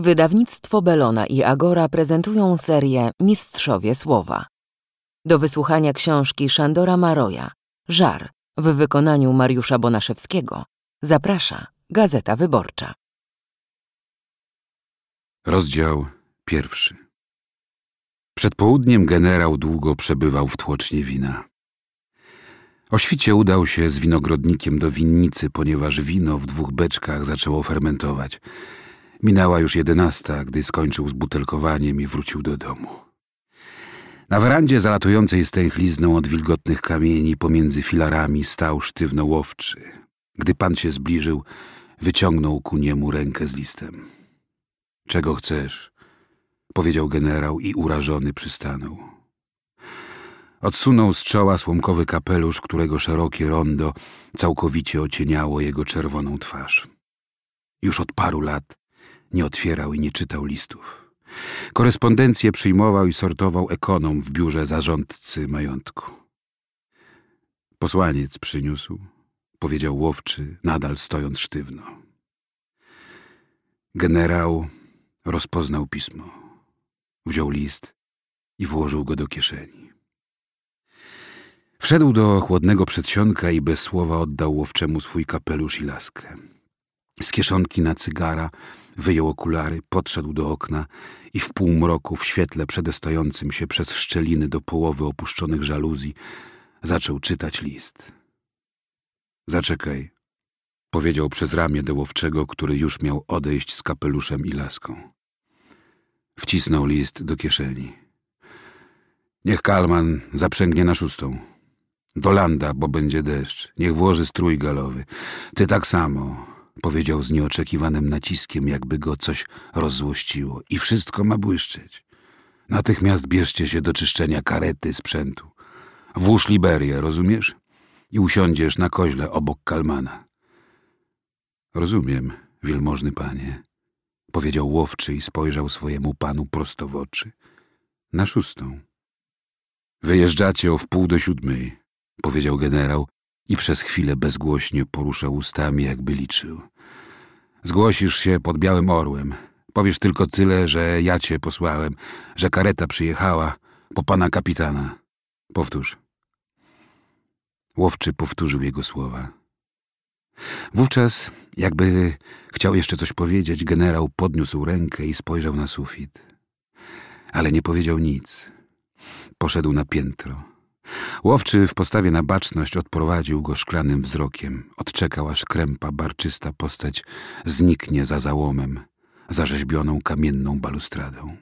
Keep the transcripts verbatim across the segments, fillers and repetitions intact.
Wydawnictwo Bellona i Agora prezentują serię Mistrzowie Słowa. Do wysłuchania książki Szandora Maroja „Żar” w wykonaniu Mariusza Bonaszewskiego zaprasza Gazeta Wyborcza. Rozdział pierwszy. Przed południem generał długo przebywał w tłocznie wina. O świcie udał się z winogrodnikiem do winnicy, ponieważ wino w dwóch beczkach zaczęło fermentować. Minęła już jedenasta, gdy skończył z butelkowaniem i wrócił do domu. Na werandzie zalatującej stęchlizną od wilgotnych kamieni pomiędzy filarami stał sztywno łowczy. Gdy pan się zbliżył, wyciągnął ku niemu rękę z listem. — Czego chcesz? — powiedział generał i urażony przystanął. Odsunął z czoła słomkowy kapelusz, którego szerokie rondo całkowicie ocieniało jego czerwoną twarz. Już od paru lat nie otwierał i nie czytał listów. Korespondencję przyjmował i sortował ekonom w biurze zarządcy majątku. Posłaniec przyniósł, powiedział łowczy, nadal stojąc sztywno. Generał rozpoznał pismo. Wziął list i włożył go do kieszeni. Wszedł do chłodnego przedsionka i bez słowa oddał łowczemu swój kapelusz i laskę. Z kieszonki na cygara wyjął okulary, podszedł do okna i w półmroku, w świetle przedostającym się przez szczeliny do połowy opuszczonych żaluzji, zaczął czytać list. — Zaczekaj — powiedział przez ramię do łowczego, który już miał odejść z kapeluszem i laską. Wcisnął list do kieszeni. — Niech Kalman zaprzęgnie na szóstą. Do landa, bo będzie deszcz. Niech włoży strój galowy. Ty tak samo — powiedział z nieoczekiwanym naciskiem, jakby go coś rozzłościło. I wszystko ma błyszczeć. Natychmiast bierzcie się do czyszczenia karety, sprzętu. Włóż Liberię, rozumiesz? I usiądziesz na koźle obok Kalmana. — Rozumiem, wielmożny panie — powiedział łowczy i spojrzał swojemu panu prosto w oczy. — Na szóstą. — Wyjeżdżacie o wpół do siódmej — powiedział generał i przez chwilę bezgłośnie poruszał ustami, jakby liczył. Zgłosisz się pod Białym Orłem. Powiesz tylko tyle, że ja cię posłałem, że kareta przyjechała po pana kapitana. Powtórz. Łowczy powtórzył jego słowa. Wówczas, jakby chciał jeszcze coś powiedzieć, generał podniósł rękę i spojrzał na sufit. Ale nie powiedział nic. Poszedł na piętro. Łowczy w postawie na baczność odprowadził go szklanym wzrokiem. Odczekał, aż krępa, barczysta postać zniknie za załomem, zarzeźbioną kamienną balustradą.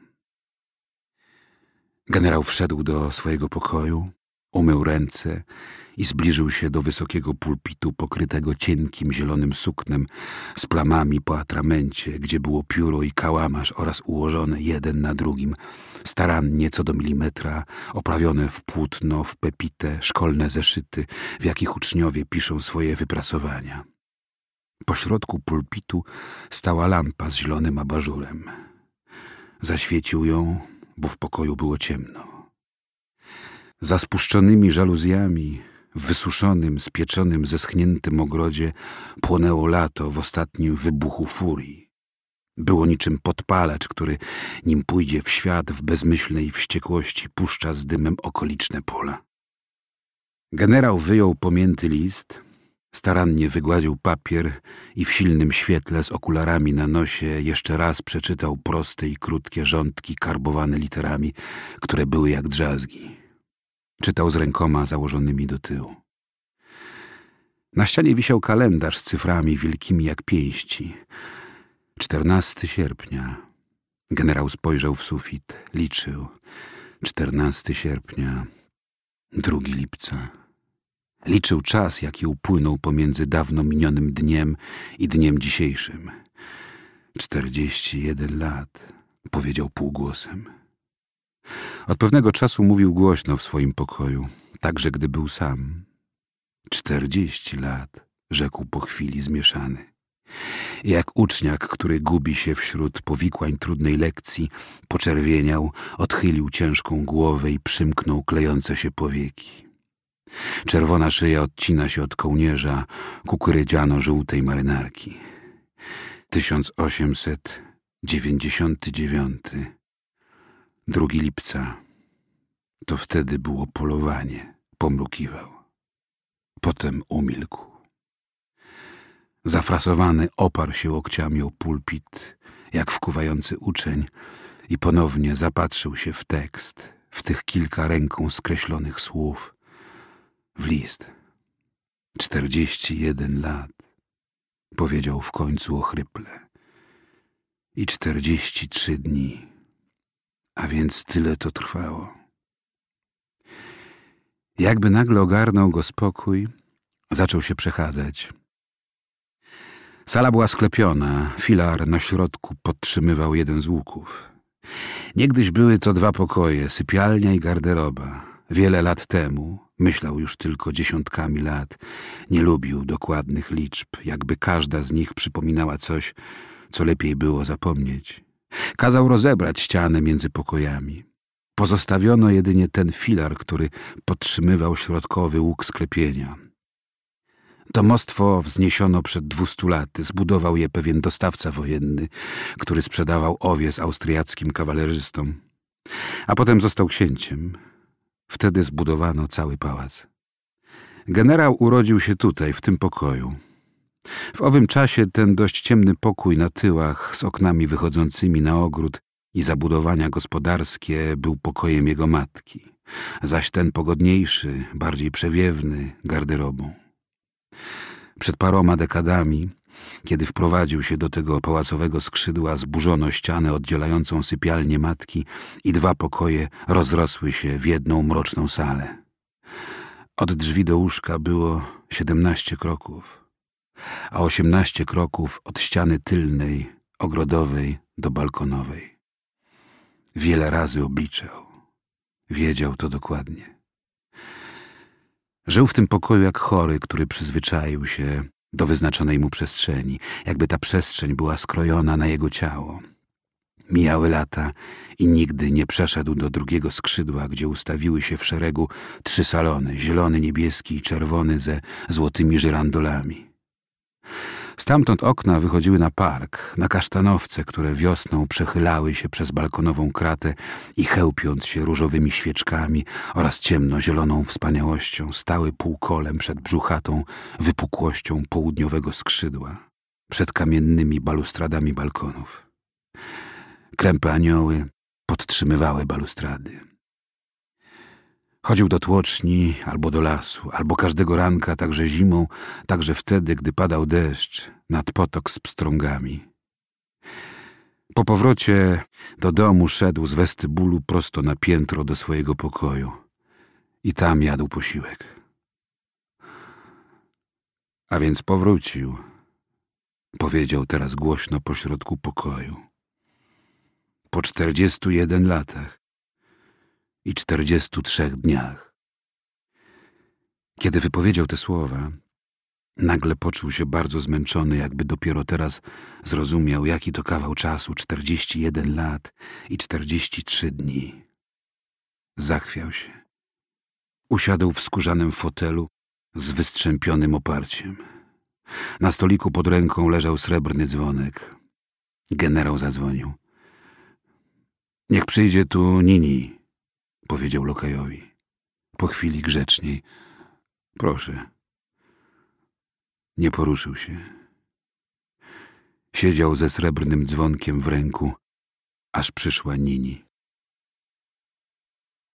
Generał wszedł do swojego pokoju, umył ręce i zbliżył się do wysokiego pulpitu pokrytego cienkim zielonym suknem z plamami po atramencie, gdzie było pióro i kałamarz oraz ułożone jeden na drugim, starannie co do milimetra, oprawione w płótno, w pepite, szkolne zeszyty, w jakich uczniowie piszą swoje wypracowania. Po środku pulpitu stała lampa z zielonym abażurem. Zaświecił ją, bo w pokoju było ciemno. Za spuszczonymi żaluzjami, w wysuszonym, spieczonym, zeschniętym ogrodzie płonęło lato w ostatnim wybuchu furii. Było niczym podpalacz, który, nim pójdzie w świat, w bezmyślnej wściekłości puszcza z dymem okoliczne pola. Generał wyjął pomięty list, starannie wygładził papier i w silnym świetle z okularami na nosie jeszcze raz przeczytał proste i krótkie rządki karbowane literami, które były jak drzazgi. Czytał z rękoma założonymi do tyłu. Na ścianie wisiał kalendarz z cyframi wielkimi jak pięści. Czternasty sierpnia. Generał spojrzał w sufit, liczył. Czternasty sierpnia. Drugi lipca. Liczył czas, jaki upłynął pomiędzy dawno minionym dniem i dniem dzisiejszym. Czterdzieści jeden lat, powiedział półgłosem. Od pewnego czasu mówił głośno w swoim pokoju, także gdy był sam. Czterdzieści lat, rzekł po chwili zmieszany. I jak uczniak, który gubi się wśród powikłań trudnej lekcji, poczerwieniał, odchylił ciężką głowę i przymknął klejące się powieki. Czerwona szyja odcina się od kołnierza kukurydziano-żółtej marynarki. tysiąc osiemset dziewięćdziesiąty dziewiąty. Drugi lipca. To wtedy było polowanie. Pomrukiwał. Potem umilkł. Zafrasowany oparł się łokciami o pulpit, jak wkuwający uczeń, i ponownie zapatrzył się w tekst, w tych kilka ręką skreślonych słów, w list. Czterdzieści jeden lat, powiedział w końcu ochryple. I czterdzieści trzy dni, a więc tyle to trwało. Jakby nagle ogarnął go spokój, zaczął się przechadzać. Sala była sklepiona, filar na środku podtrzymywał jeden z łuków. Niegdyś były to dwa pokoje, sypialnia i garderoba. Wiele lat temu, myślał już tylko dziesiątkami lat, nie lubił dokładnych liczb, jakby każda z nich przypominała coś, co lepiej było zapomnieć. Kazał rozebrać ścianę między pokojami. Pozostawiono jedynie ten filar, który podtrzymywał środkowy łuk sklepienia. Domostwo wzniesiono przed dwustu laty. Zbudował je pewien dostawca wojenny, który sprzedawał owies austriackim kawalerzystom. A potem został księciem. Wtedy zbudowano cały pałac. Generał urodził się tutaj, w tym pokoju. W owym czasie ten dość ciemny pokój na tyłach, z oknami wychodzącymi na ogród i zabudowania gospodarskie, był pokojem jego matki, zaś ten pogodniejszy, bardziej przewiewny, garderobą. Przed paroma dekadami, kiedy wprowadził się do tego pałacowego skrzydła, zburzono ścianę oddzielającą sypialnię matki i dwa pokoje rozrosły się w jedną mroczną salę. Od drzwi do łóżka było siedemnaście kroków, a osiemnaście kroków od ściany tylnej, ogrodowej do balkonowej. Wiele razy obliczał. Wiedział to dokładnie. Żył w tym pokoju jak chory, który przyzwyczaił się do wyznaczonej mu przestrzeni, jakby ta przestrzeń była skrojona na jego ciało. Mijały lata i nigdy nie przeszedł do drugiego skrzydła, gdzie ustawiły się w szeregu trzy salony, zielony, niebieski i czerwony ze złotymi żyrandolami. Stamtąd okna wychodziły na park, na kasztanowce, które wiosną przechylały się przez balkonową kratę i chełpiąc się różowymi świeczkami oraz ciemnozieloną wspaniałością stały półkolem przed brzuchatą wypukłością południowego skrzydła, przed kamiennymi balustradami balkonów. Krępe anioły podtrzymywały balustrady. Chodził do tłoczni albo do lasu, albo każdego ranka, także zimą, także wtedy, gdy padał deszcz, nad potok z pstrągami. Po powrocie do domu szedł z westybulu prosto na piętro do swojego pokoju i tam jadł posiłek. A więc powrócił, powiedział teraz głośno pośrodku pokoju. Po czterdziestu jeden latach i czterdziestu trzech dniach. Kiedy wypowiedział te słowa, nagle poczuł się bardzo zmęczony, jakby dopiero teraz zrozumiał, jaki to kawał czasu, czterdzieści jeden lat i czterdzieści trzy dni. Zachwiał się. Usiadł w skórzanym fotelu z wystrzępionym oparciem. Na stoliku pod ręką leżał srebrny dzwonek. Generał zadzwonił. Niech przyjdzie tu Nini, powiedział lokajowi. Po chwili grzeczniej. Proszę. Nie poruszył się. Siedział ze srebrnym dzwonkiem w ręku, aż przyszła Nini.